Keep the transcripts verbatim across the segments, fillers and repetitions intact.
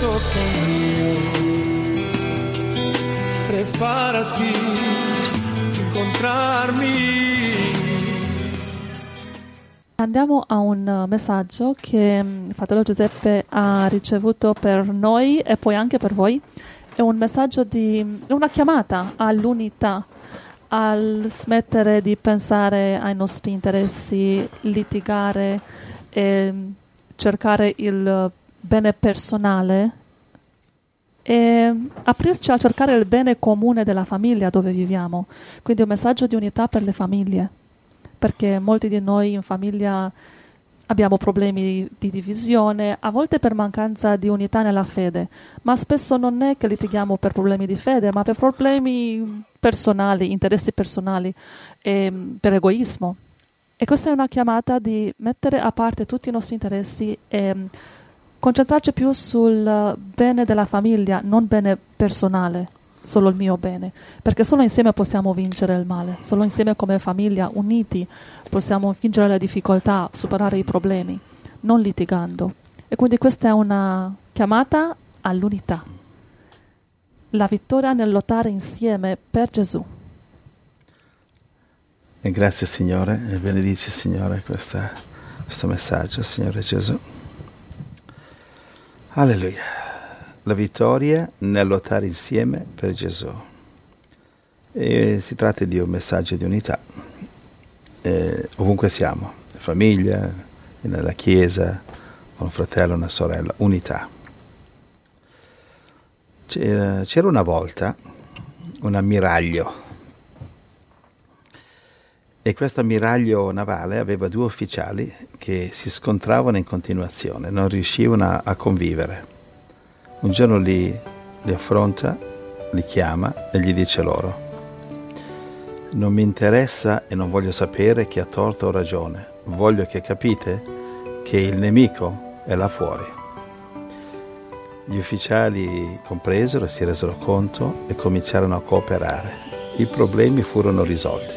tocca il mio. Preparati a incontrarmi. Andiamo a un messaggio che il fratello Giuseppe ha ricevuto per noi e poi anche per voi. È un messaggio di una chiamata all'unità, al smettere di pensare ai nostri interessi, litigare e cercare il bene personale e aprirci a cercare il bene comune della famiglia dove viviamo. Quindi un messaggio di unità per le famiglie, perché molti di noi in famiglia abbiamo problemi di divisione, a volte per mancanza di unità nella fede, ma spesso non è che litighiamo per problemi di fede, ma per problemi personali, interessi personali, e per egoismo. E questa è una chiamata di mettere a parte tutti i nostri interessi e concentrarci più sul bene della famiglia, non bene personale, solo il mio bene, perché solo insieme possiamo vincere il male, solo insieme come famiglia, uniti, possiamo vincere le difficoltà, superare i problemi, non litigando. E quindi questa è una chiamata all'unità, la vittoria nel lottare insieme per Gesù. E grazie Signore, e benedici Signore questa, questo messaggio, Signore Gesù. Alleluia. La vittoria nel lottare insieme per Gesù. E si tratta di un messaggio di unità. Eh, ovunque siamo, in famiglia, nella chiesa, con un fratello, una sorella, unità. C'era, c'era una volta un ammiraglio. E questo ammiraglio navale aveva due ufficiali che si scontravano in continuazione, non riuscivano a, a convivere. Un giorno li, li affronta, li chiama e gli dice loro: non mi interessa e non voglio sapere chi ha torto o ragione, voglio che capite che il nemico è là fuori. Gli ufficiali compresero, si resero conto e cominciarono a cooperare. I problemi furono risolti.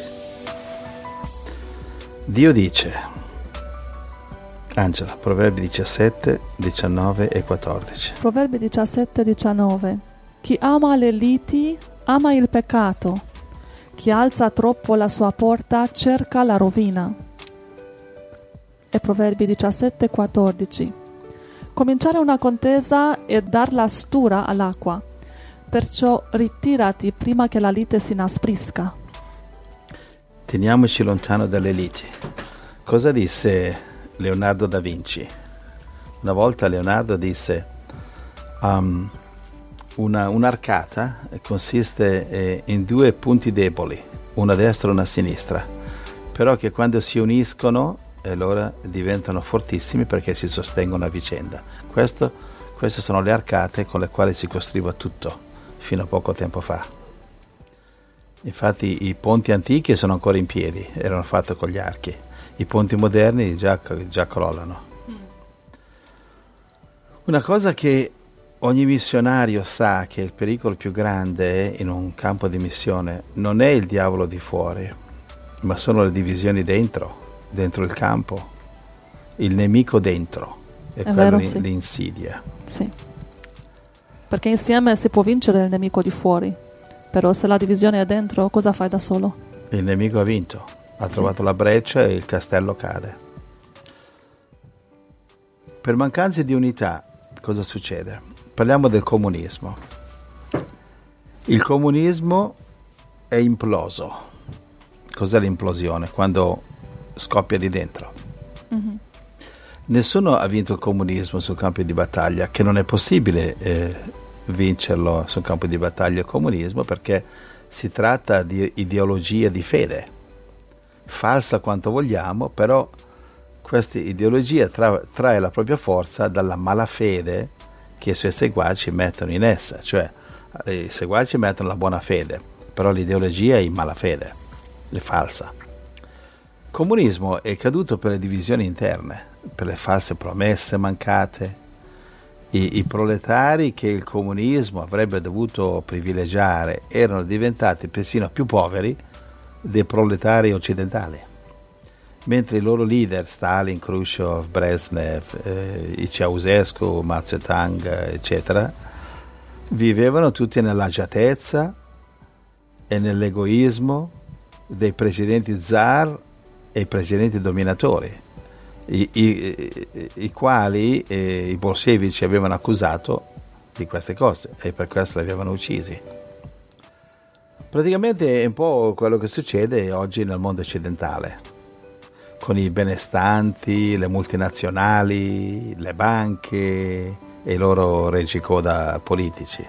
Dio dice, Angela, Proverbi diciassette, diciannove e quattordici. Proverbi diciassette, diciannove. Chi ama le liti ama il peccato, chi alza troppo la sua porta cerca la rovina. E Proverbi diciassette, quattordici. Cominciare una contesa è dar la stura all'acqua, perciò ritirati prima che la lite si inasprisca. Teniamoci lontano dalle liti. Cosa disse Leonardo da Vinci? Una volta Leonardo disse um, una, un'arcata consiste eh, in due punti deboli, una a destra e una a sinistra, però che quando si uniscono allora diventano fortissimi perché si sostengono a vicenda. Questo, queste sono le arcate con le quali si costruiva tutto fino a poco tempo fa. Infatti i ponti antichi sono ancora in piedi, erano fatti con gli archi. I ponti moderni già, già crollano. Mm. Una cosa che ogni missionario sa che il pericolo più grande in un campo di missione non è il diavolo di fuori, ma sono le divisioni dentro, dentro il campo. Il nemico dentro è, è quello vero, l- sì. L'insidia. Sì. Perché insieme si può vincere il nemico di fuori. Però se la divisione è dentro, cosa fai da solo? Il nemico ha vinto, ha trovato sì. la breccia e il castello cade. Per mancanza di unità, cosa succede? Parliamo del comunismo. Il comunismo è imploso. Cos'è l'implosione? Quando scoppia di dentro. Mm-hmm. Nessuno ha vinto il comunismo sul campo di battaglia, che non è possibile eh, vincerlo sul campo di battaglia il comunismo, perché si tratta di ideologia di fede, falsa quanto vogliamo, però questa ideologia tra, trae la propria forza dalla malafede che i suoi seguaci mettono in essa, cioè i seguaci mettono la buona fede, però l'ideologia è in malafede, è falsa. Il comunismo è caduto per le divisioni interne, per le false promesse mancate. I, i proletari che il comunismo avrebbe dovuto privilegiare erano diventati persino più poveri dei proletari occidentali. mentre i loro leader, Stalin, Khrushchev, Brezhnev, eh, Ceausescu, Mao Zedong, eccetera, vivevano tutti nell'agiatezza e nell'egoismo dei precedenti zar e i precedenti dominatori, i, i, i, i quali eh, i bolscevici avevano accusato di queste cose e per questo li avevano uccisi. Praticamente è un po' quello che succede oggi nel mondo occidentale, con i benestanti, le multinazionali, le banche e i loro reggicoda politici.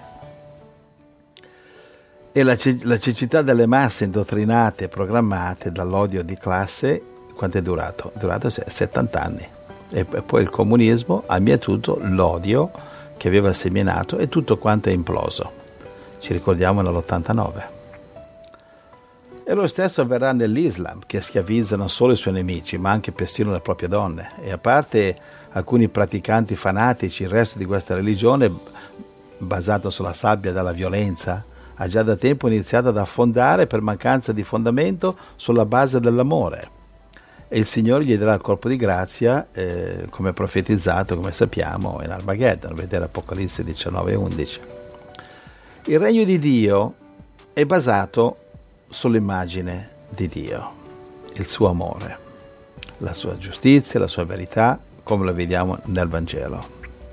E la, la cecità delle masse indottrinate e programmate dall'odio di classe, quanto è durato? È durato settanta anni. E poi il comunismo ha mietuto l'odio che aveva seminato e tutto quanto è imploso. Ci ricordiamo nell'ottantanove. E lo stesso avverrà nell'Islam, che schiavizza non solo i suoi nemici, ma anche persino le proprie donne. E a parte alcuni praticanti fanatici, il resto di questa religione, basato sulla sabbia della violenza, ha già da tempo iniziato ad affondare per mancanza di fondamento sulla base dell'amore. E il Signore gli darà il colpo di grazia, eh, come profetizzato, come sappiamo, in Armageddon, vedere Apocalisse diciannove e undici. Il regno di Dio è basato sull'immagine di Dio, il suo amore, la sua giustizia, la sua verità, come lo vediamo nel Vangelo.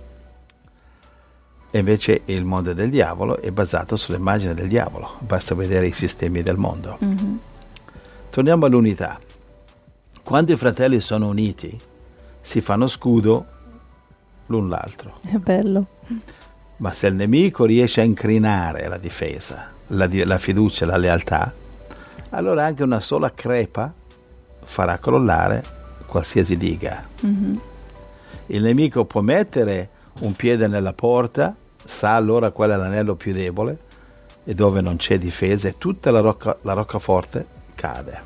E invece il mondo del diavolo è basato sull'immagine del diavolo, basta vedere i sistemi del mondo. Mm-hmm. Torniamo all'unità. Quando i fratelli sono uniti, si fanno scudo l'un l'altro. È bello. Ma se il nemico riesce a incrinare la difesa, la, la fiducia, la lealtà, allora anche una sola crepa farà crollare qualsiasi diga. Mm-hmm. Il nemico può mettere un piede nella porta, sa allora qual è l'anello più debole e dove non c'è difesa e tutta la, rocca, la roccaforte cade.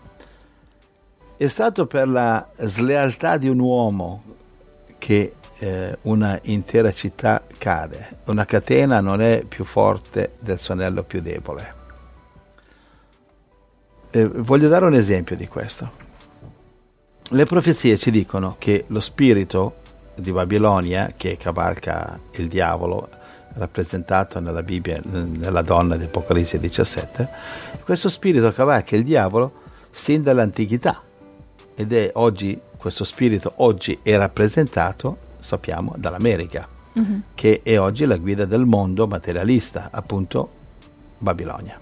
È stato per la slealtà di un uomo che eh, una intera città cade. Una catena non è più forte del suo anello più debole. Eh, voglio dare un esempio di questo. Le profezie ci dicono che lo spirito di Babilonia, che cavalca il diavolo, rappresentato nella Bibbia, nella donna di Apocalisse diciassette, questo spirito cavalca il diavolo sin dall'antichità ed è oggi, questo spirito oggi è rappresentato, sappiamo, dall'America, mm-hmm. che è oggi la guida del mondo materialista, appunto Babilonia.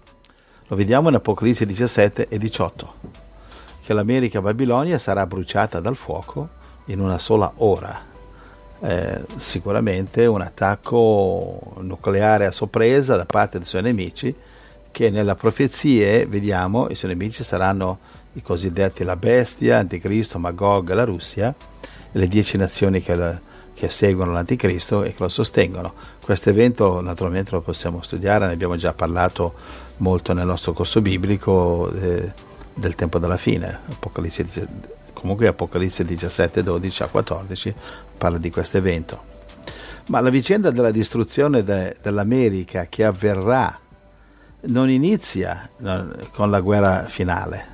Lo vediamo in Apocalisse diciassette e diciotto, che l'America Babilonia sarà bruciata dal fuoco in una sola ora. Eh, sicuramente un attacco nucleare a sorpresa da parte dei suoi nemici, che nelle profezie vediamo i suoi nemici saranno i cosiddetti la bestia, Anticristo, Magog, la Russia e le dieci nazioni che, la, che seguono l'Anticristo e che lo sostengono. Questo evento naturalmente lo possiamo studiare, ne abbiamo già parlato molto nel nostro corso biblico eh, del tempo della fine. Apocalisse, comunque Apocalisse diciassette, dodici a quattordici parla di questo evento. Ma la vicenda della distruzione de, dell'America che avverrà non inizia no, con la guerra finale,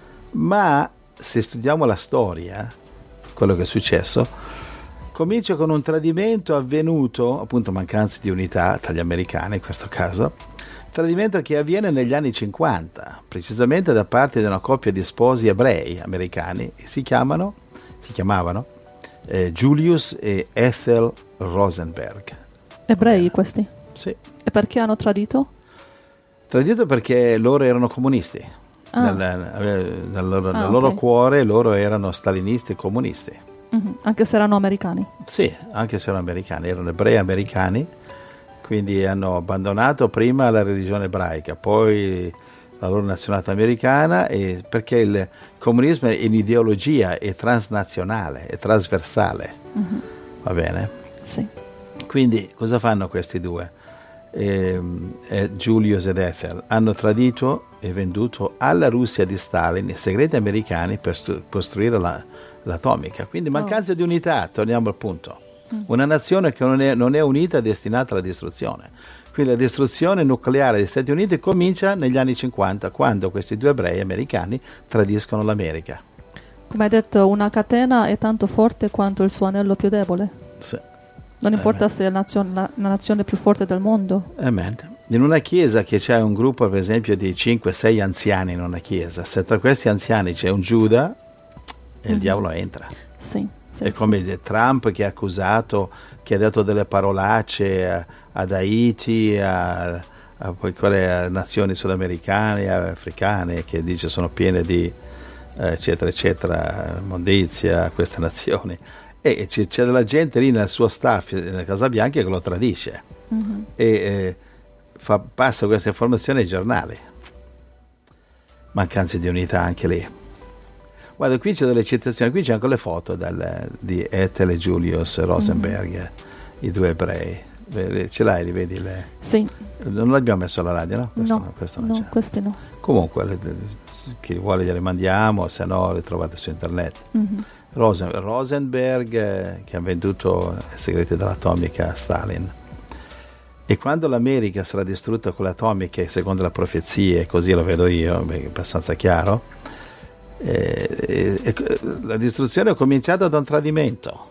ma se studiamo la storia, quello che è successo, comincia con un tradimento avvenuto, appunto mancanza di unità tra gli americani in questo caso, tradimento che avviene negli anni cinquanta, precisamente da parte di una coppia di sposi ebrei americani, che si chiamano, si chiamavano eh, Julius e Ethel Rosenberg. Ebrei questi? Sì. E perché hanno tradito? Tradito perché loro erano comunisti. Ah. Nel, nel, loro, ah, nel loro okay. cuore loro erano stalinisti e comunisti. Mm-hmm. Anche se erano americani? Sì, anche se erano americani, erano ebrei americani, quindi hanno abbandonato prima la religione ebraica, poi la loro nazionalità americana, e perché il comunismo è un'ideologia, è transnazionale, è trasversale, mm-hmm. va bene? Sì. Quindi cosa fanno questi due? Eh, eh, Julius ed Ethel hanno tradito e venduto alla Russia di Stalin i segreti americani per stu- costruire la, l'atomica. Quindi mancanza oh. di unità, torniamo al punto. Mm. Una nazione che non è, non è unita è destinata alla distruzione. Quindi la distruzione nucleare degli Stati Uniti comincia negli anni cinquanta, quando questi due ebrei americani tradiscono l'America. Come hai detto, una catena è tanto forte quanto il suo anello più debole. Sì. Non importa Amen. se è la nazione, la, la nazione più forte del mondo. Amen. In una chiesa che c'è un gruppo, per esempio, di cinque sei anziani in una chiesa, se tra questi anziani c'è un Giuda, e il Mhm. diavolo entra. Sì, sì, È come sì. Trump che ha accusato, che ha detto delle parolacce a- ad Haiti, a, a poi quelle nazioni sudamericane, africane, che dice sono piene di eh, eccetera eccetera, immondizia, queste nazioni. E c'è, c'è della gente lì nel suo staff, nella Casa Bianca, che lo tradisce Mhm. e eh, fa, passa questa informazione ai giornali. Mancanza di unità anche lì. Guarda, qui c'è delle citazioni, qui c'è anche le foto del, di Ethel e Julius Rosenberg, Mhm. i due ebrei. Vedi- Ce l'hai, li vedi? Le... Sì. Non l'abbiamo messo alla radio, no? Questo No, questo non no, c'è. questi no. Comunque, le- le- chi vuole gliele mandiamo, se no le trovate su internet. Mhm. Rosen- Rosenberg, eh, che ha venduto i segreti dell'atomica a Stalin. E quando l'America sarà distrutta con le atomiche, secondo le profezie, così lo vedo io, beh, è abbastanza chiaro, eh, eh, eh, la distruzione è cominciata da un tradimento.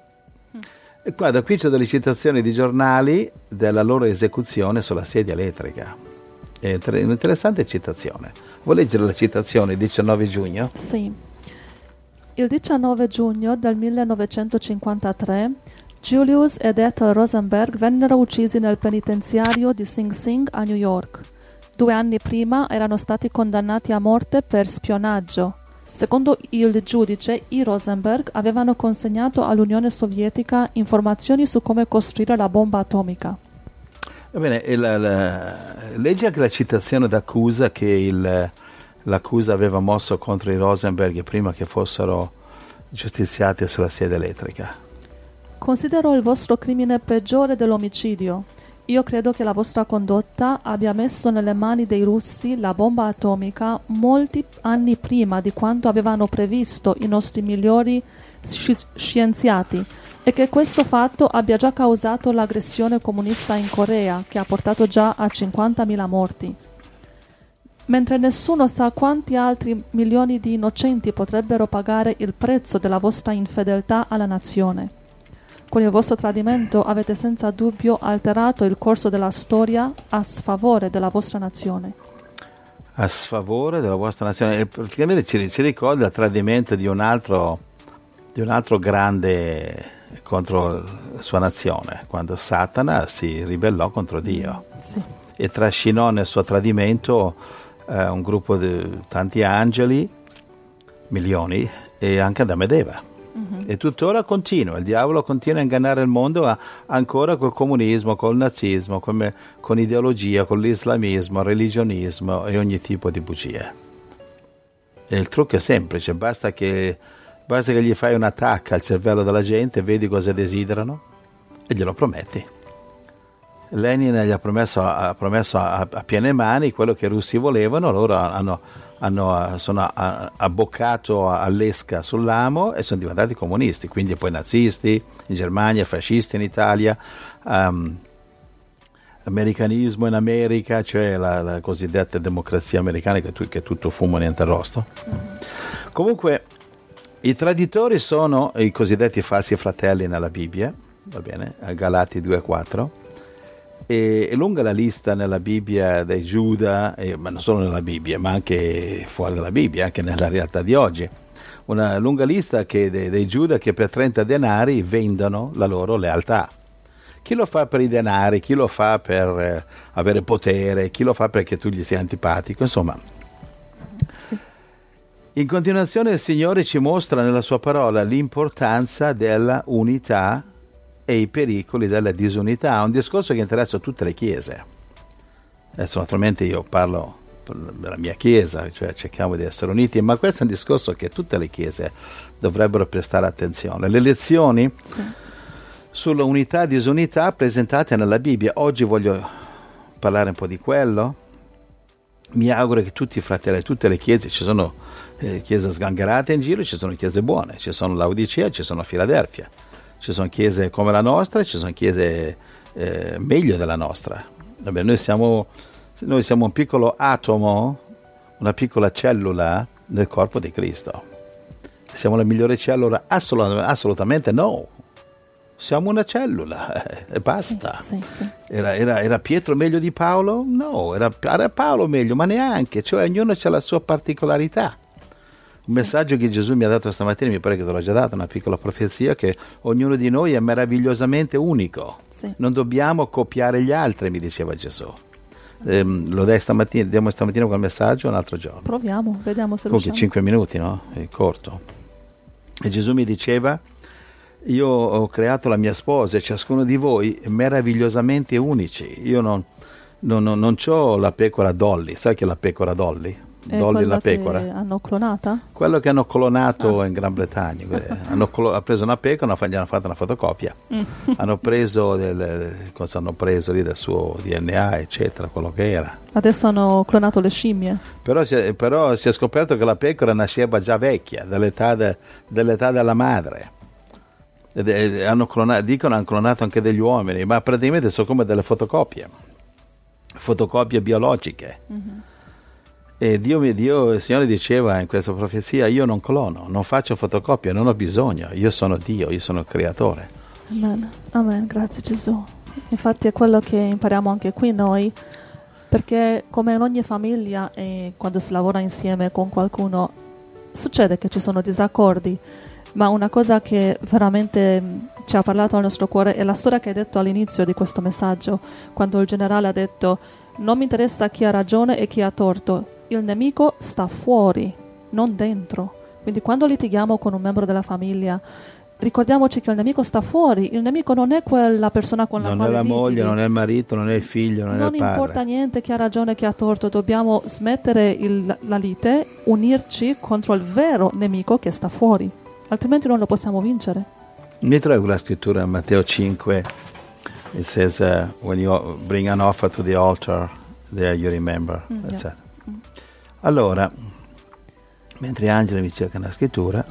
E qua, da qui c'è delle citazioni di giornali della loro esecuzione sulla sedia elettrica. È inter- un'interessante citazione. Vuoi leggere la citazione diciannove giugno? Sì. Il diciannove giugno del millenovecentocinquantatré Julius ed Ethel Rosenberg vennero uccisi nel penitenziario di Sing Sing a New York. Due anni prima erano stati condannati a morte per spionaggio. Secondo il giudice, i Rosenberg avevano consegnato all'Unione Sovietica informazioni su come costruire la bomba atomica. Va bene, e la, la, leggi anche la citazione d'accusa che il, l'accusa aveva mosso contro i Rosenberg prima che fossero giustiziati sulla sedia elettrica. Considero il vostro crimine peggiore dell'omicidio. Io credo che la vostra condotta abbia messo nelle mani dei russi la bomba atomica molti anni prima di quanto avevano previsto i nostri migliori sci- scienziati e che questo fatto abbia già causato l'aggressione comunista in Corea, che ha portato già a cinquantamila morti. Mentre nessuno sa quanti altri milioni di innocenti potrebbero pagare il prezzo della vostra infedeltà alla nazione. Con il vostro tradimento avete senza dubbio alterato il corso della storia a sfavore della vostra nazione. A sfavore della vostra nazione. E praticamente ci, ci ricorda il tradimento di un altro, di un altro grande contro la sua nazione, quando Satana si ribellò contro Dio Sì. e trascinò nel suo tradimento eh, un gruppo di tanti angeli, milioni, e anche Adamo ed Eva. Mhm. E tuttora continua, il diavolo continua a ingannare il mondo a- ancora col comunismo, col nazismo, come- con ideologia, con l'islamismo, religionismo e ogni tipo di bugie. E il trucco è semplice, basta che, basta che gli fai un attacco al cervello della gente, vedi cosa desiderano e glielo prometti. Lenin gli ha promesso, ha promesso a, a piene mani quello che i russi volevano, loro hanno, hanno, sono abboccato all'esca sull'amo e sono diventati comunisti, quindi poi nazisti in Germania, fascisti in Italia, um, americanismo in America, cioè la, la cosiddetta democrazia americana che, tu, che è tutto fumo e niente arrosto. Mm-hmm. Comunque i traditori sono i cosiddetti falsi fratelli nella Bibbia, va bene, Galati due quattro. E è lunga la lista nella Bibbia dei Giuda, eh, ma non solo nella Bibbia, ma anche fuori dalla Bibbia, anche nella realtà di oggi. Una lunga lista che dei, dei Giuda che per trenta denari vendono la loro lealtà. Chi lo fa per i denari, chi lo fa per eh, avere potere, chi lo fa perché tu gli sei antipatico, insomma. Sì. In continuazione il Signore ci mostra nella sua parola l'importanza della unità e i pericoli della disunità, un discorso che interessa a tutte le chiese. Adesso naturalmente io parlo della mia chiesa, cioè cerchiamo di essere uniti, ma questo è un discorso che tutte le chiese dovrebbero prestare attenzione. Le lezioni sì. sulla unità e disunità presentate nella Bibbia, oggi voglio parlare un po' di quello. Mi auguro che tutti i fratelli, tutte le chiese, ci sono eh, chiese sgangherate in giro, ci sono chiese buone, ci sono Laodicea, ci sono Filadelfia. Ci sono chiese come la nostra, ci sono chiese eh, meglio della nostra. Vabbè, noi, siamo, noi siamo un piccolo atomo, una piccola cellula del corpo di Cristo. Siamo la migliore cellula? Assolut- assolutamente no. Siamo una cellula eh, e basta. Sì, sì, sì. Era, era, era Pietro meglio di Paolo? No, era, era Paolo meglio, ma neanche. Cioè ognuno ha la sua particolarità. Un Sì. messaggio che Gesù mi ha dato stamattina, mi pare che te l'ho già dato, una piccola profezia, che ognuno di noi è meravigliosamente unico. Sì. Non dobbiamo copiare gli altri, mi diceva Gesù. Ehm, lo dai stamattina, diamo stamattina quel messaggio un altro giorno. Proviamo, vediamo se Comunque riusciamo. cinque minuti, no? È corto. E Gesù mi diceva: io ho creato la mia sposa e ciascuno di voi è meravigliosamente unici. Io non, non, non, non c'ho la pecora Dolly. Sai che è la pecora Dolly? È Dolly quella la pecora. che hanno clonata? Quello che hanno clonato Ah. in Gran Bretagna. Eh, hanno clo- ha preso una pecora, gli hanno fatto una fotocopia. Mm. Hanno preso del, cosa hanno preso lì del suo D N A, eccetera, quello che era. Adesso hanno clonato le scimmie. Però si, è, però si è scoperto che la pecora nasceva già vecchia, dell'età, de, dell'età della madre. Ed è, hanno clonato, dicono hanno clonato anche degli uomini, ma praticamente sono come delle fotocopie, fotocopie biologiche. Mm-hmm. E Dio, Dio, il Signore diceva in questa profezia: io non clono, non faccio fotocopie, non ho bisogno, io sono Dio, io sono il creatore. Amen, amen, grazie Gesù. Infatti è quello che impariamo anche qui noi, perché come in ogni famiglia e quando si lavora insieme con qualcuno succede che ci sono disaccordi, ma una cosa che veramente mh, ci ha parlato al nostro cuore è la storia che hai detto all'inizio di questo messaggio, quando il generale ha detto: non mi interessa chi ha ragione e chi ha torto, il nemico sta fuori, non dentro. Quindi quando litighiamo con un membro della famiglia, ricordiamoci che il nemico sta fuori. Il nemico non è quella persona con la Non è quale la moglie, litighi. non è il marito, non è il figlio, non, Non è il padre. importa niente chi ha ragione e chi ha torto, dobbiamo smettere il- la lite, unirci contro il vero nemico che sta fuori, altrimenti non lo possiamo vincere. Mi trovo la scrittura in Matteo cinque. It says uh, when you bring an offer to the altar, there you remember. Mm, That's yeah. it. Allora, mentre Angela mi cerca la scrittura,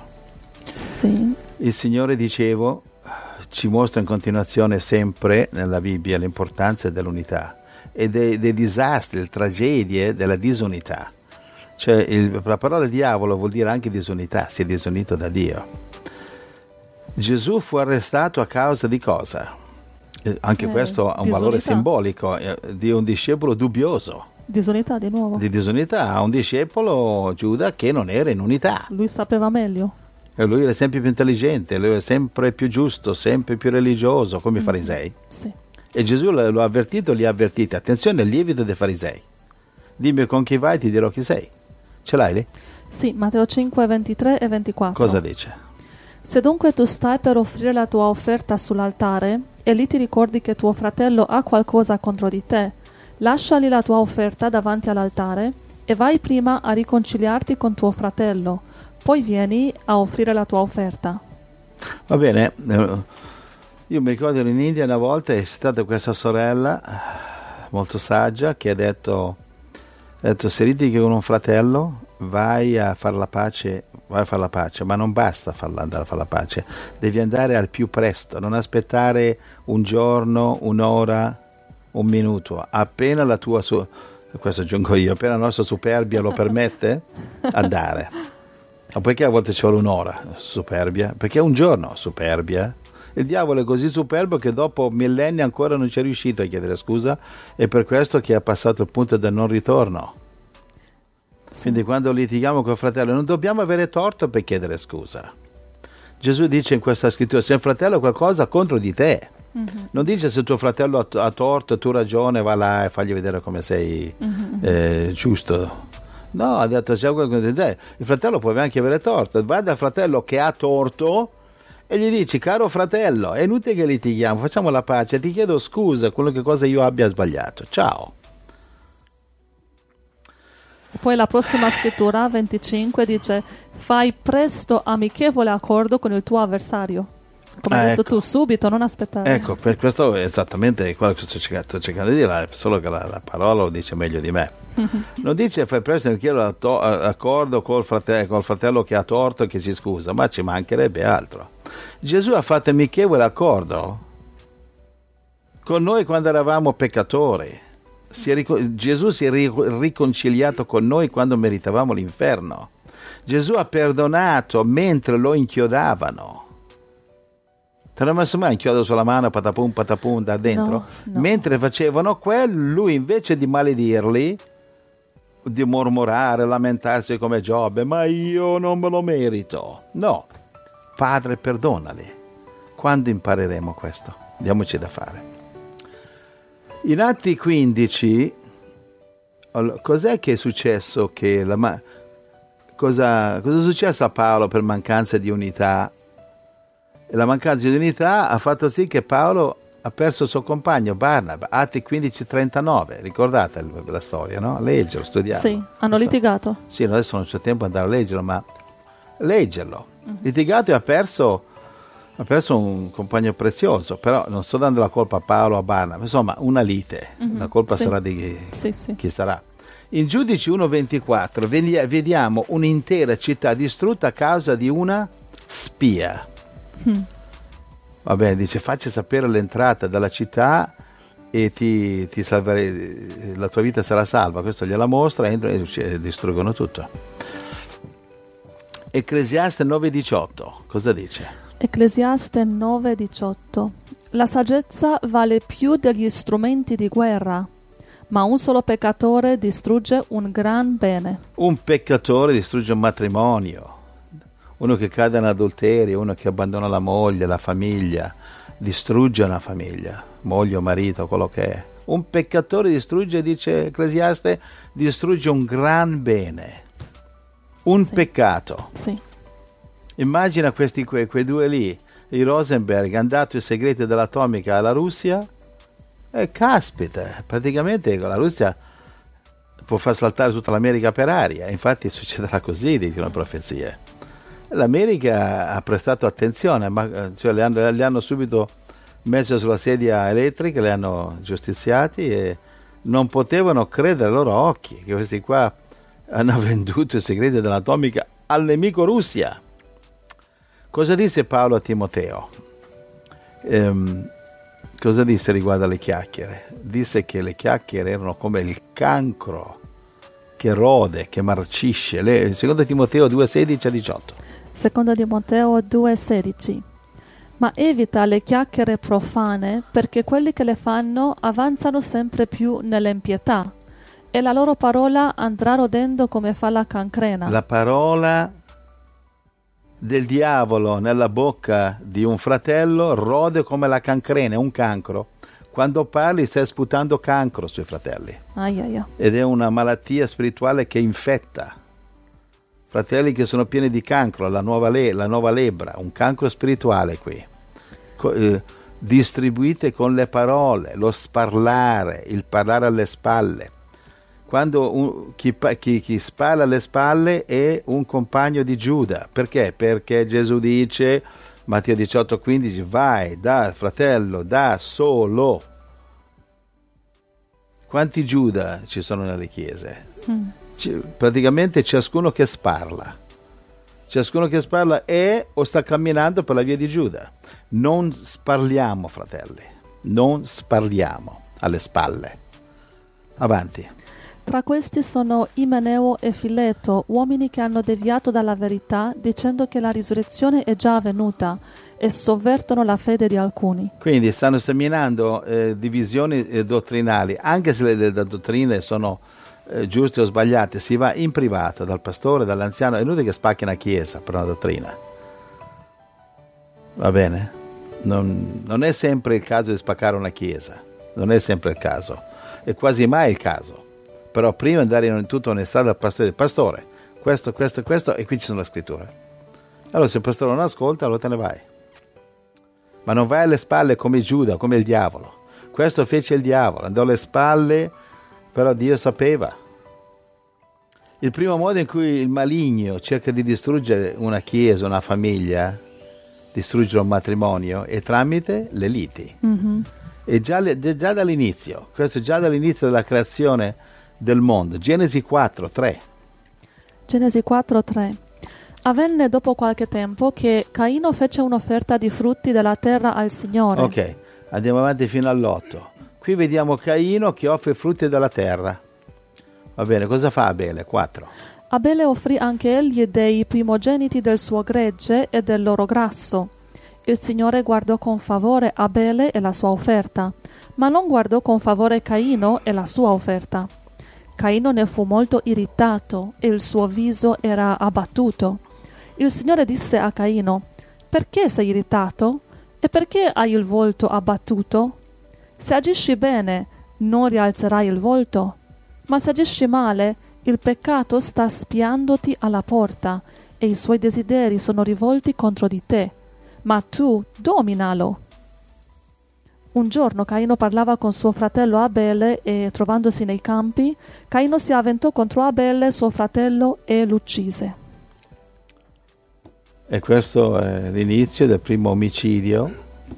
Sì, il Signore, dicevo, ci mostra in continuazione sempre nella Bibbia l'importanza dell'unità e dei, dei disastri, le tragedie della disunità. Cioè il, la parola diavolo vuol dire anche disunità, si è disunito da Dio. Gesù fu arrestato a causa di cosa? Eh, anche Eh, questo ha un valore disunità. simbolico, eh, di un discepolo dubbioso, disunità di nuovo. di disunità, a un discepolo, Giuda, che non era in unità. Lui sapeva meglio. E lui era sempre più intelligente, lui era sempre più giusto, sempre più religioso, come i Mm. farisei. Sì. E Gesù lo lo ha avvertito, li ha avvertiti: attenzione, lievito dei farisei. Dimmi con chi vai, ti dirò chi sei. Ce l'hai lì? Sì, Matteo cinque, ventitré e ventiquattro. Cosa dice? Se dunque tu stai per offrire la tua offerta sull'altare e lì ti ricordi che tuo fratello ha qualcosa contro di te, lasciali la tua offerta davanti all'altare e vai prima a riconciliarti con tuo fratello, poi vieni a offrire la tua offerta. Va bene, eh, io mi ricordo in India una volta è stata questa sorella eh, molto saggia che ha detto, ha detto se litighi con un fratello vai a fare la pace, vai a fare la pace, ma non basta farla, andare a fare la pace, devi andare al più presto, non aspettare un giorno, un'ora, un minuto, appena la tua, su- questo aggiungo io, appena la nostra superbia lo permette, andare. Ma perché a volte ci vuole un'ora, superbia? Perché un giorno, superbia. Il diavolo è così superbo che dopo millenni ancora non ci è riuscito a chiedere scusa, e per questo che ha passato il punto del non ritorno. Quindi quando litighiamo col fratello non dobbiamo avere torto per chiedere scusa. Gesù dice in questa scrittura: se un fratello ha qualcosa contro di te, mm-hmm. non dice se tuo fratello ha, ha torto, tu ragione, va là e fagli vedere come sei mm-hmm. eh, giusto. No, ha detto se ha qualcosa contro di te, il fratello può anche avere torto, vai dal fratello che ha torto e gli dici: caro fratello, è inutile che litighiamo, facciamo la pace, ti chiedo scusa qualunque cosa io abbia sbagliato, ciao. Poi la prossima scrittura, venticinque, dice: fai presto amichevole accordo con il tuo avversario. Come ah, hai detto ecco. tu, subito, non aspettare. Ecco, per questo è esattamente quello che sto cercando, sto cercando di dire, solo che la, la parola lo dice meglio di me. Non dice fai presto amichevole to- accordo col fratello, col fratello che ha torto e che si scusa, ma ci mancherebbe altro. Gesù ha fatto amichevole accordo con noi quando eravamo peccatori. Si è ric- Gesù si è ri- riconciliato con noi quando meritavamo l'inferno. Gesù ha perdonato mentre lo inchiodavano. Te l'ho messo mai inchiodo sulla mano, patapum, patapum, da dentro? No, no. Mentre facevano quello, lui invece di maledirli, di mormorare, lamentarsi come Giobbe, ma io non me lo merito. No, Padre, perdonali. Quando impareremo questo? Diamoci da fare. In Atti quindici, cos'è che è successo? Che la ma- cosa, cosa è successo a Paolo per mancanza di unità? E la mancanza di unità ha fatto sì che Paolo ha perso il suo compagno Barnaba. Atti quindici trentanove, ricordate la storia, no? Leggerlo, studiarlo. Sì, hanno litigato. Sì, adesso non c'è tempo di andare a leggerlo, ma leggerlo. Uh-huh. Litigato e ha perso, ha perso un compagno prezioso, però non sto dando la colpa a Paolo o a Barnaba, insomma una lite, uh-huh. La colpa sì. sarà di sì, sì. chi sarà. In Giudici uno ventiquattro vediamo un'intera città distrutta a causa di una spia. Mm. Va bene, dice facci sapere l'entrata dalla città e ti, ti salverei, la tua vita sarà salva. Questo gliela mostra, entrano e distruggono tutto. Ecclesiaste nove diciotto, cosa dice? Ecclesiaste nove diciotto. La saggezza vale più degli strumenti di guerra, ma un solo peccatore distrugge un gran bene. Un peccatore distrugge un matrimonio. Uno che cade in adulterio, uno che abbandona la moglie, la famiglia, distrugge una famiglia, moglie o marito, quello che è. Un peccatore distrugge, dice Ecclesiaste, distrugge un gran bene. Un sì. peccato. Sì. Immagina questi, quei, quei due lì, i Rosenberg, hanno dato i segreti dell'atomica alla Russia e caspita, praticamente la Russia può far saltare tutta l'America per aria. Infatti succederà così, dicono le profezie. L'America ha prestato attenzione, ma cioè le, hanno, le hanno subito messo sulla sedia elettrica, le hanno giustiziati e non potevano credere ai loro occhi che questi qua hanno venduto i segreti dell'atomica al nemico Russia. Cosa disse Paolo a Timoteo? Ehm, cosa disse riguardo alle chiacchiere? Disse che le chiacchiere erano come il cancro che rode, che marcisce. Le, secondo Timoteo due sedici a diciotto. Secondo Timoteo due sedici. Ma evita le chiacchiere profane, perché quelli che le fanno avanzano sempre più nell'impietà, e la loro parola andrà rodendo come fa la cancrena. La parola del diavolo nella bocca di un fratello rode come la cancrena, un cancro. Quando parli stai sputando cancro sui fratelli. Ai ai ai. Ed è una malattia spirituale che infetta. Fratelli che sono pieni di cancro, la nuova, le, la nuova lebbra, un cancro spirituale qui. Co- eh, distribuite con le parole, lo sparlare, il parlare alle spalle. Quando un, chi, chi, chi spalla alle spalle è un compagno di Giuda. Perché? Perché Gesù dice, Matteo diciotto quindici, vai da fratello, da solo. Quanti Giuda ci sono nelle chiese? Mm. Praticamente ciascuno che sparla ciascuno che sparla è o sta camminando per la via di Giuda. Non sparliamo, fratelli, non sparliamo alle spalle. Avanti. Tra questi sono Imeneo e Fileto, uomini che hanno deviato dalla verità dicendo che la risurrezione è già avvenuta e sovvertono la fede di alcuni. Quindi stanno seminando eh, divisioni eh, dottrinali, anche se le, le, le dottrine sono Eh, giuste o sbagliate, si va in privato dal pastore, dall'anziano. È inutile che spacchi una chiesa per una dottrina, va bene? Non, non è sempre il caso di spaccare una chiesa, non è sempre il caso, è quasi mai il caso. Però prima andare in tutta onestà dal pastore, pastore, questo, questo, questo, e qui ci sono le scritture. Allora se il pastore non ascolta, allora te ne vai, ma non vai alle spalle come Giuda, come il diavolo. Questo fece il diavolo, andò alle spalle. Però Dio sapeva. Il primo modo in cui il maligno cerca di distruggere una chiesa, una famiglia, distruggere un matrimonio, è tramite le liti. Mm-hmm. E già, già dall'inizio, questo già dall'inizio della creazione del mondo. Genesi quattro tre. Genesi quattro tre. Avvenne dopo qualche tempo che Caino fece un'offerta di frutti della terra al Signore. Ok, andiamo avanti fino all'otto. Qui vediamo Caino che offre frutti della terra. Va bene, cosa fa Abele? quattro. Abele offrì anche egli dei primogeniti del suo gregge e del loro grasso. Il Signore guardò con favore Abele e la sua offerta, ma non guardò con favore Caino e la sua offerta. Caino ne fu molto irritato e il suo viso era abbattuto. Il Signore disse a Caino: «Perché sei irritato? E perché hai il volto abbattuto? Se agisci bene, non rialzerai il volto, ma se agisci male, il peccato sta spiandoti alla porta e i suoi desideri sono rivolti contro di te, ma tu dominalo». Un giorno Caino parlava con suo fratello Abele e, trovandosi nei campi, Caino si avventò contro Abele, suo fratello, e l'uccise. E questo è l'inizio del primo omicidio.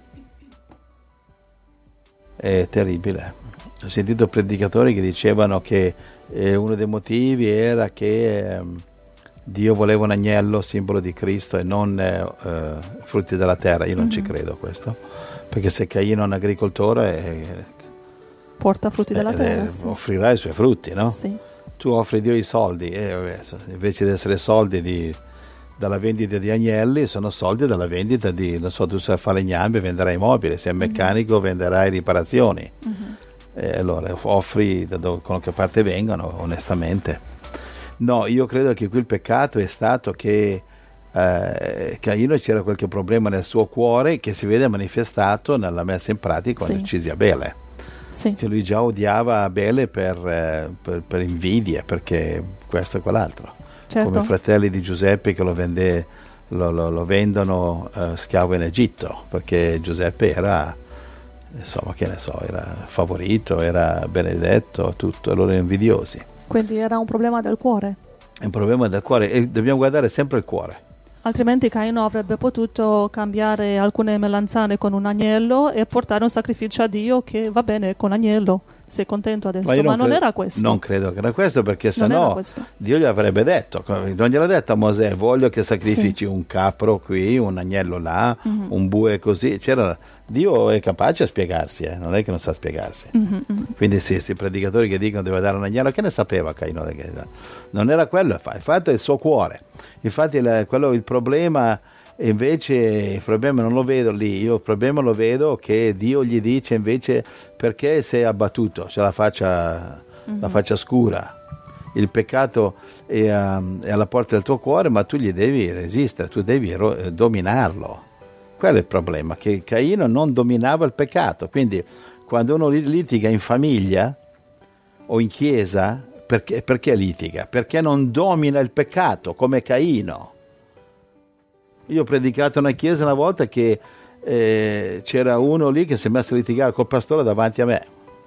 È terribile. Ho sentito predicatori che dicevano che eh, uno dei motivi era che eh, Dio voleva un agnello, simbolo di Cristo, e non eh, eh, frutti della terra. Io non mm-hmm. ci credo a questo, perché se Caino è un agricoltore eh, porta frutti della eh, terra, eh, sì. offrirà i suoi frutti, no? Sì. Tu offri a Dio i soldi, e vabbè, invece di essere soldi di, dalla vendita di agnelli, sono soldi dalla vendita di, non so, tu sei falegname, venderai mobili, sei meccanico, mm-hmm. venderai riparazioni. Mm-hmm. E allora offri da dove, con che parte vengono, onestamente. No, io credo che qui il peccato è stato che eh, Caino c'era qualche problema nel suo cuore che si vede manifestato nella messa in pratica quando sì. uccisi Abele. Sì. Che lui già odiava Abele per, eh, per, per invidia, perché questo e quell'altro. Certo. Come i fratelli di Giuseppe che lo, vende, lo, lo, lo vendono eh, schiavo in Egitto, perché Giuseppe era, insomma, che ne so, era favorito, era benedetto, tutto, e loro erano invidiosi. Quindi era un problema del cuore. È un problema del cuore, e dobbiamo guardare sempre il cuore. Altrimenti Caino avrebbe potuto cambiare alcune melanzane con un agnello e portare un sacrificio a Dio, che va bene con l'agnello, sei contento adesso, ma, ma non, non credo, era questo. Non credo che era questo, perché se no Dio gli avrebbe detto, non gliel'ha detto a Mosè, voglio che sacrifici sì. un capro qui, un agnello là, mm-hmm. un bue così. C'era, Dio è capace a spiegarsi, eh? Non è che non sa spiegarsi. Mm-hmm. Quindi sì, questi predicatori che dicono deve dare un agnello, che ne sapeva Caino? Non era quello, il fatto è il suo cuore. Infatti il, quello, il problema invece, il problema non lo vedo lì, io il problema lo vedo che Dio gli dice invece perché sei abbattuto, c'è la faccia, mm-hmm. la faccia scura, il peccato è, um, è alla porta del tuo cuore, ma tu gli devi resistere, tu devi ro- dominarlo. Quello è il problema, che Caino non dominava il peccato, quindi quando uno litiga in famiglia o in chiesa, perché, perché litiga? Perché non domina il peccato come Caino. Io ho predicato in una chiesa una volta che eh, c'era uno lì che si è messo a litigare col pastore davanti a me,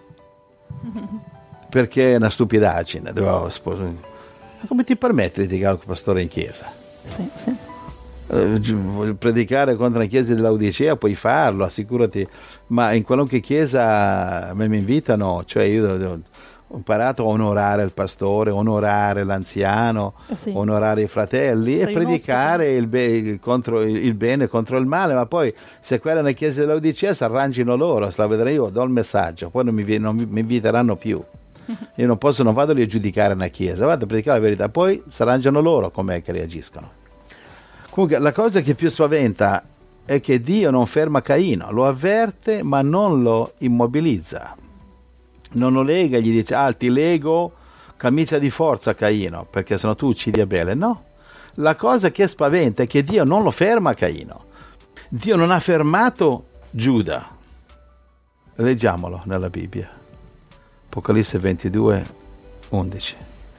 perché è una stupidaggine. Dovevo spos- Ma come ti permetti di litigare col pastore in chiesa? Sì, sì. Eh, predicare contro una chiesa dell'Odicea puoi farlo, assicurati, ma in qualunque chiesa me mi invitano, cioè io devo, ho imparato a onorare il pastore, onorare l'anziano, eh sì. onorare i fratelli. Sei e predicare il, be- contro il, il bene contro il male, ma poi se quella è una chiesa dell'Odicea si arrangino loro, se la vedrei io, do il messaggio, poi non mi, non mi inviteranno più. Io non posso, non vado lì a giudicare una chiesa, vado a predicare la verità, poi si arrangiano loro com'è che reagiscono. Comunque la cosa che più spaventa è che Dio non ferma Caino, lo avverte ma non lo immobilizza. Non lo lega, gli dice, ah, ti lego camicia di forza Caino, perché sennò tu uccidi Abele. No, la cosa che spaventa è che Dio non lo ferma Caino. Dio non ha fermato Giuda. Leggiamolo nella Bibbia. Apocalisse ventidue, undici.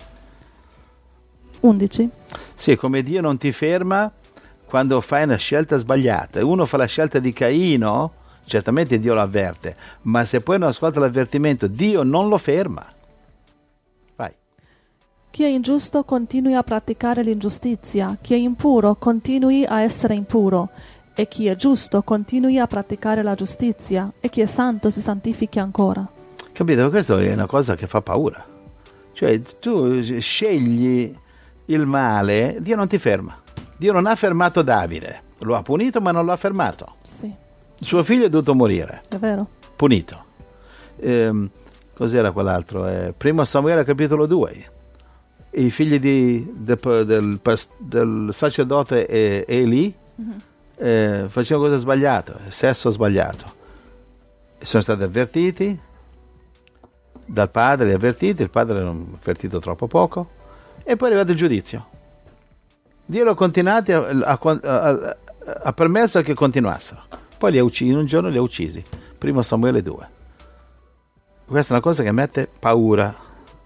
undici? Sì, come Dio non ti ferma quando fai una scelta sbagliata. Uno fa la scelta di Caino, certamente Dio lo avverte, ma se poi non ascolta l'avvertimento, Dio non lo ferma. Vai. Chi è ingiusto continui a praticare l'ingiustizia, chi è impuro continui a essere impuro, e chi è giusto continui a praticare la giustizia, e chi è santo si santifichi ancora. Capito? Questa è una cosa che fa paura. Cioè, tu scegli il male, Dio non ti ferma. Dio non ha fermato Davide, lo ha punito ma non lo ha fermato. Sì. Il suo figlio è dovuto morire. È vero. Punito. Ehm, cos'era quell'altro? Eh, primo Samuele capitolo due. i figli di, de, del, del sacerdote Eli mm-hmm. eh, facevano cose sbagliate, sesso sbagliato. Sono stati avvertiti dal padre, li ha avvertiti, il padre era avvertito troppo poco, e poi è arrivato il giudizio. Dio l'ha continuati, ha, ha, ha, ha permesso che continuassero. Poi li ha uccisi, in un giorno li ha uccisi. Primo Samuele due. Questa è una cosa che mette paura.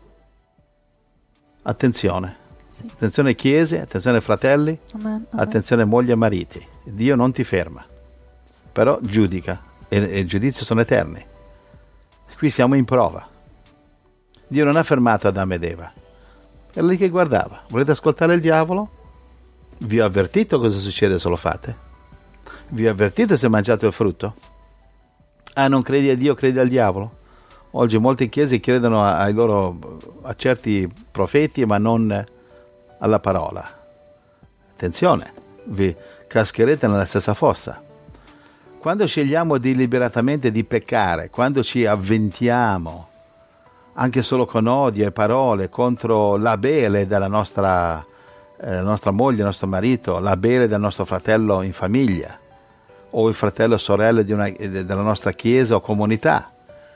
Attenzione. Sì. Attenzione chiese, attenzione fratelli, amen, amen. Attenzione mogli e mariti. Dio non ti ferma, però giudica, e, e i giudizi sono eterni. Qui siamo in prova. Dio non ha fermato Adamo ed Eva. Era lì che guardava. Volete ascoltare il diavolo? Vi ho avvertito cosa succede se lo fate? Vi ho avvertito se mangiate il frutto? Ah, non credi a Dio, credi al diavolo? Oggi molte chiese credono a, ai loro, a certi profeti, ma non alla parola. Attenzione, vi cascherete nella stessa fossa. Quando scegliamo deliberatamente di peccare, quando ci avventiamo, anche solo con odio e parole, contro la bene della nostra, eh, nostra moglie, nostro marito, la bene del nostro fratello in famiglia, o il fratello o sorella di una, della nostra chiesa o comunità,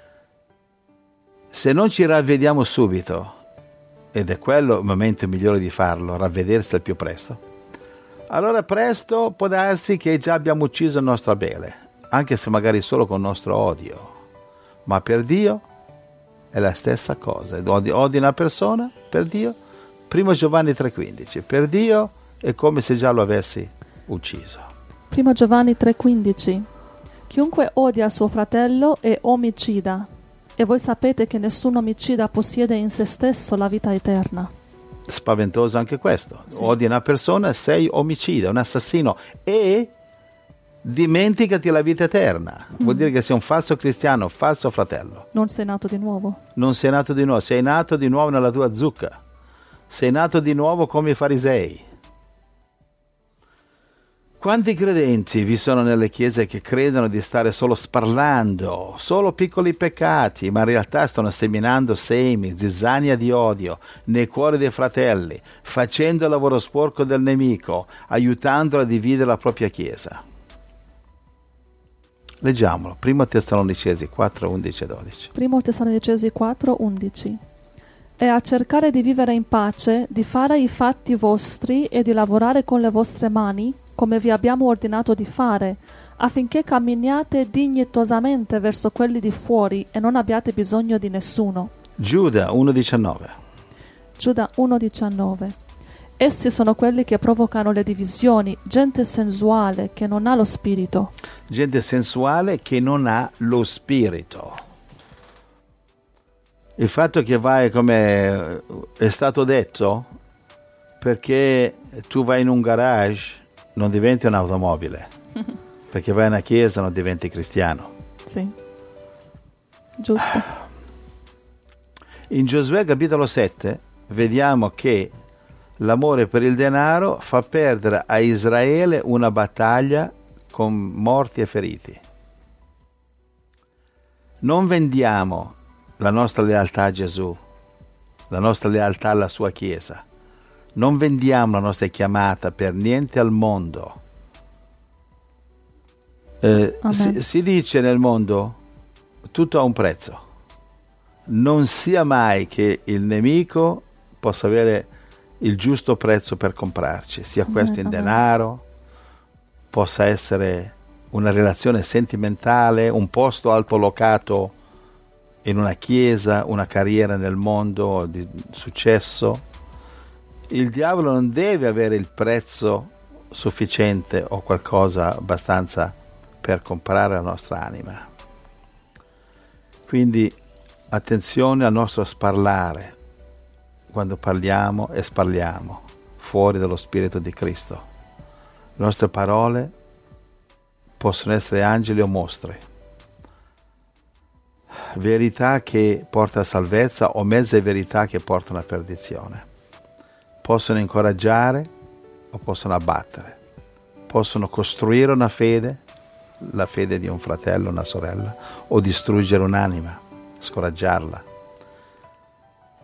se non ci ravvediamo subito, ed è quello il momento migliore di farlo, ravvedersi al più presto, allora presto può darsi che già abbiamo ucciso il nostro Abele, anche se magari solo con il nostro odio, ma per Dio è la stessa cosa. Odi, odi una persona, per Dio, primo Giovanni tre quindici, per Dio è come se già lo avessi ucciso. primo Giovanni tre quindici, chiunque odia suo fratello è omicida, e voi sapete che nessun omicida possiede in se stesso la vita eterna. Spaventoso anche questo. Sì. Odi una persona, sei omicida, un assassino, e dimenticati la vita eterna. Mm. Vuol dire che sei un falso cristiano, falso fratello. Non sei nato di nuovo. Non sei nato di nuovo, sei nato di nuovo nella tua zucca. Sei nato di nuovo come i farisei. Quanti credenti vi sono nelle chiese che credono di stare solo sparlando, solo piccoli peccati, ma in realtà stanno seminando semi, zizzania di odio nei cuori dei fratelli, facendo il lavoro sporco del nemico, aiutandolo a dividere la propria chiesa. Leggiamolo, primo Tessalonicesi quattro, undici e dodici. primo Tessalonicesi quattro, undici. E a cercare di vivere in pace, di fare i fatti vostri e di lavorare con le vostre mani, come vi abbiamo ordinato di fare, affinché camminiate dignitosamente verso quelli di fuori e non abbiate bisogno di nessuno. Giuda uno diciannove. Giuda uno diciannove. Essi sono quelli che provocano le divisioni, gente sensuale che non ha lo spirito. Gente sensuale che non ha lo spirito. Il fatto che vai, come è stato detto, perché tu vai in un garage non diventi un'automobile, perché vai in una chiesa non diventi cristiano. Sì, giusto. In Giosuè capitolo sette vediamo che l'amore per il denaro fa perdere a Israele una battaglia con morti e feriti. Non vendiamo la nostra lealtà a Gesù, la nostra lealtà alla sua Chiesa. Non vendiamo la nostra chiamata per niente al mondo. Eh, si, si dice nel mondo, tutto ha un prezzo. Non sia mai che il nemico possa avere il giusto prezzo per comprarci, sia questo in denaro, possa essere una relazione sentimentale, un posto altolocato in una chiesa, una carriera nel mondo di successo. Il diavolo non deve avere il prezzo sufficiente o qualcosa abbastanza per comprare la nostra anima. Quindi attenzione al nostro sparlare quando parliamo e sparliamo fuori dallo Spirito di Cristo. Le nostre parole possono essere angeli o mostri, verità che porta a salvezza o mezze verità che portano a perdizione. Possono incoraggiare o possono abbattere, possono costruire una fede, la fede di un fratello, una sorella, o distruggere un'anima, scoraggiarla.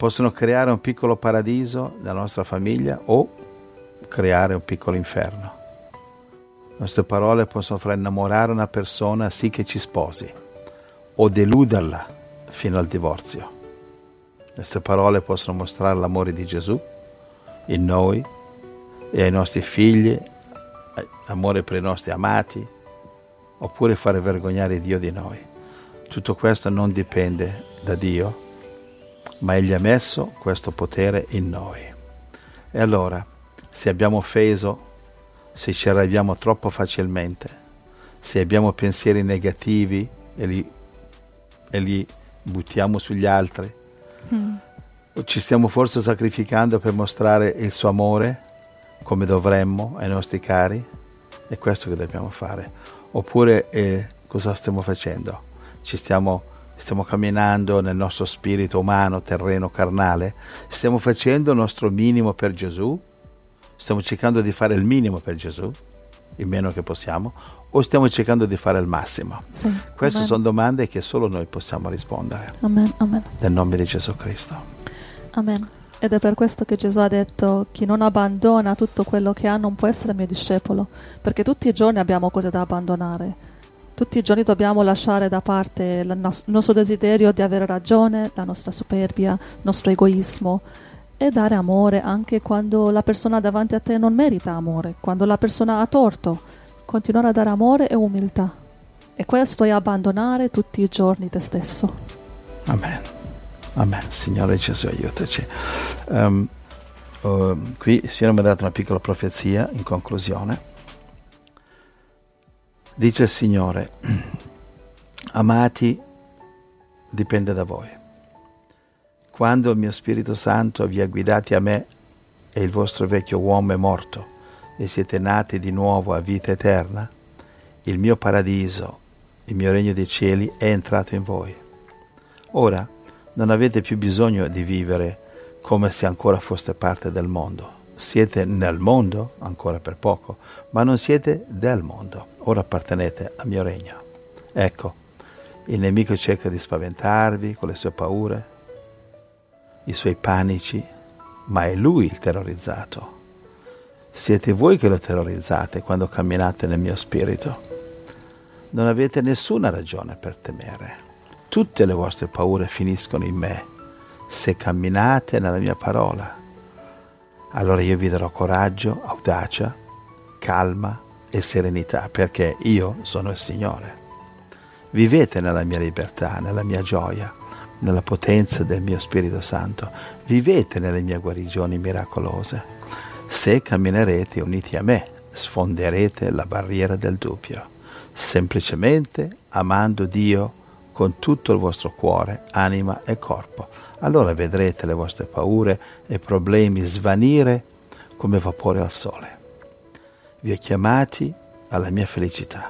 possono creare un piccolo paradiso nella nostra famiglia o creare un piccolo inferno. Le nostre parole possono far innamorare una persona sì che ci sposi o deluderla fino al divorzio. Le nostre parole possono mostrare l'amore di Gesù in noi e ai nostri figli, amore per i nostri amati, oppure fare vergognare Dio di noi. Tutto questo non dipende da Dio, ma Egli ha messo questo potere in noi. E allora, se abbiamo offeso, se ci arrabbiamo troppo facilmente, se abbiamo pensieri negativi e li, e li buttiamo sugli altri, mm. ci stiamo forse sacrificando per mostrare il suo amore come dovremmo ai nostri cari? È questo che dobbiamo fare. Oppure eh, cosa stiamo facendo? Ci stiamo, stiamo camminando nel nostro spirito umano, terreno, carnale? Stiamo facendo il nostro minimo per Gesù? Stiamo cercando di fare il minimo per Gesù, il meno che possiamo, o stiamo cercando di fare il massimo? Sì. Queste Amen. sono domande che solo noi possiamo rispondere. Amen. Amen. Nel nome di Gesù Cristo. Amen. Ed è per questo che Gesù ha detto: chi non abbandona tutto quello che ha non può essere mio discepolo, perché tutti i giorni abbiamo cose da abbandonare. Tutti i giorni dobbiamo lasciare da parte il nos- nostro desiderio di avere ragione, la nostra superbia, il nostro egoismo, e dare amore anche quando la persona davanti a te non merita amore, quando la persona ha torto. Continuare a dare amore e umiltà. E questo è abbandonare tutti i giorni te stesso. Amen. Amen. Signore Gesù, aiutaci. Um, uh, qui il Signore mi ha dato una piccola profezia in conclusione. Dice il Signore: amati, dipende da voi. Quando il mio Spirito Santo vi ha guidati a me e il vostro vecchio uomo è morto e siete nati di nuovo a vita eterna, il mio paradiso, il mio regno dei cieli è entrato in voi. Ora non avete più bisogno di vivere come se ancora foste parte del mondo. Siete nel mondo ancora per poco, ma non siete del mondo. Ora appartenete al mio regno. Ecco, il nemico cerca di spaventarvi con le sue paure, i suoi panici, ma è lui il terrorizzato. Siete voi che lo terrorizzate quando camminate nel mio spirito. Non avete nessuna ragione per temere. Tutte le vostre paure finiscono in me, se camminate nella mia parola. Allora io vi darò coraggio, audacia, calma e serenità, perché io sono il Signore. Vivete nella mia libertà, nella mia gioia, nella potenza del mio Spirito Santo. Vivete nelle mie guarigioni miracolose. Se camminerete uniti a me, sfonderete la barriera del dubbio, semplicemente amando Dio con tutto il vostro cuore, anima e corpo. Allora vedrete le vostre paure e problemi svanire come vapore al sole. Vi ho chiamati alla mia felicità,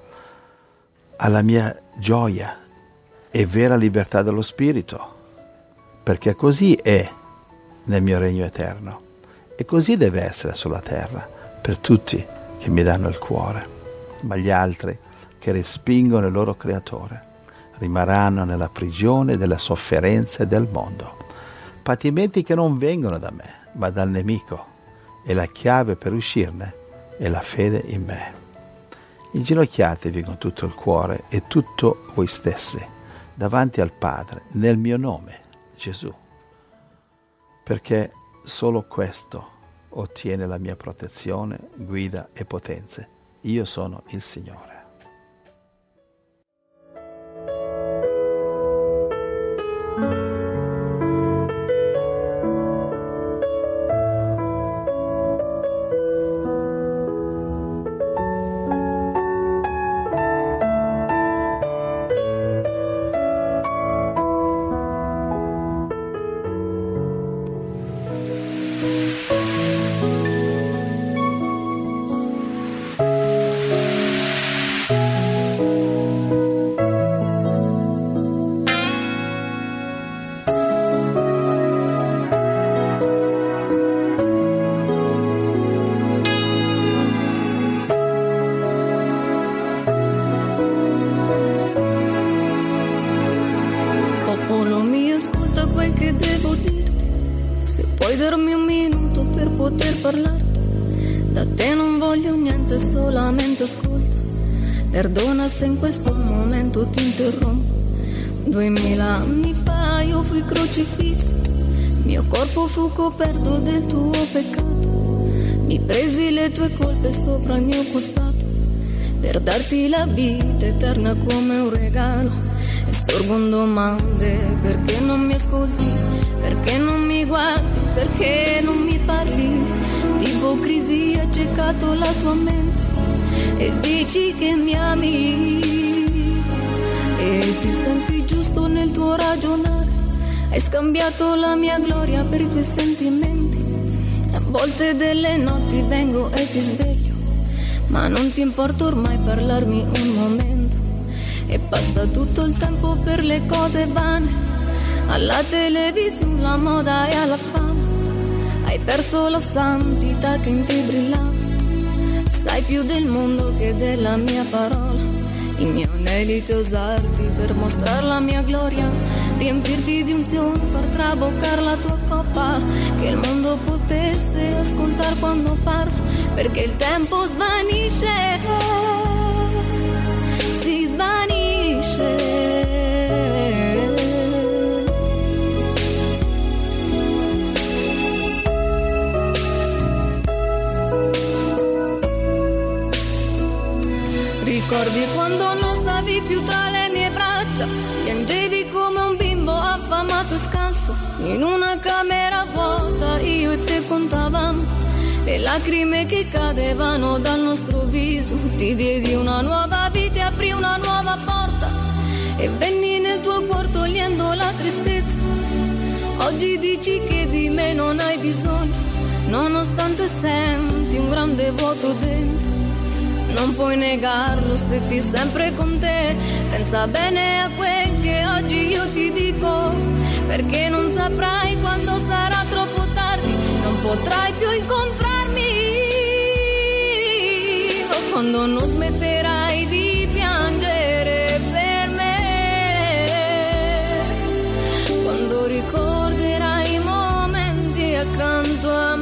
alla mia gioia e vera libertà dello spirito, perché così è nel mio regno eterno e così deve essere sulla terra per tutti che mi danno il cuore, ma gli altri che respingono il loro creatore rimarranno nella prigione della sofferenza del mondo, patimenti che non vengono da me ma dal nemico, e la chiave per uscirne è la fede in me. Inginocchiatevi con tutto il cuore e tutto voi stessi davanti al Padre nel mio nome, Gesù, perché solo questo ottiene la mia protezione, guida e potenze. Io sono il Signore. poter parlarti. Da te non voglio niente, solamente ascolta. Perdona se in questo momento ti interrompo. Duemila anni fa io fui crocifisso, mio corpo fu coperto del tuo peccato. Mi presi le tue colpe sopra il mio costato, per darti la vita eterna come un regalo. E sorgono domande: perché non mi ascolti? Perché non mi guardi? Perché non mi parli? L'ipocrisia ha ciecato la tua mente e dici che mi ami e ti senti giusto nel tuo ragionare. Hai scambiato la mia gloria per i tuoi sentimenti. A volte delle notti vengo e ti sveglio, ma non ti importa ormai parlarmi un momento. E passa tutto il tempo per le cose vane, alla televisione, la moda e alla fama. Hai perso la santità che in te brillava. Sai più del mondo che della mia parola. I miei anelli ti usarti per mostrare la mia gloria, riempirti di unzione, far traboccare la tua coppa, che il mondo potesse ascoltare quando parlo, perché il tempo svanisce, si svanisce. Ricordi quando non stavi più tra le mie braccia, piangevi come un bimbo affamato e scanso, in una camera vuota io e te contavamo le lacrime che cadevano dal nostro viso. Ti diedi una nuova vita e aprì una nuova porta, e venni nel tuo cuore togliendo la tristezza. Oggi dici che di me non hai bisogno, nonostante senti un grande vuoto dentro. Non puoi negarlo, stetti sempre con te. Pensa bene a quel che oggi io ti dico, perché non saprai quando sarà troppo tardi. Non potrai più incontrarmi, o quando non smetterai di piangere per me, quando ricorderai i momenti accanto a me.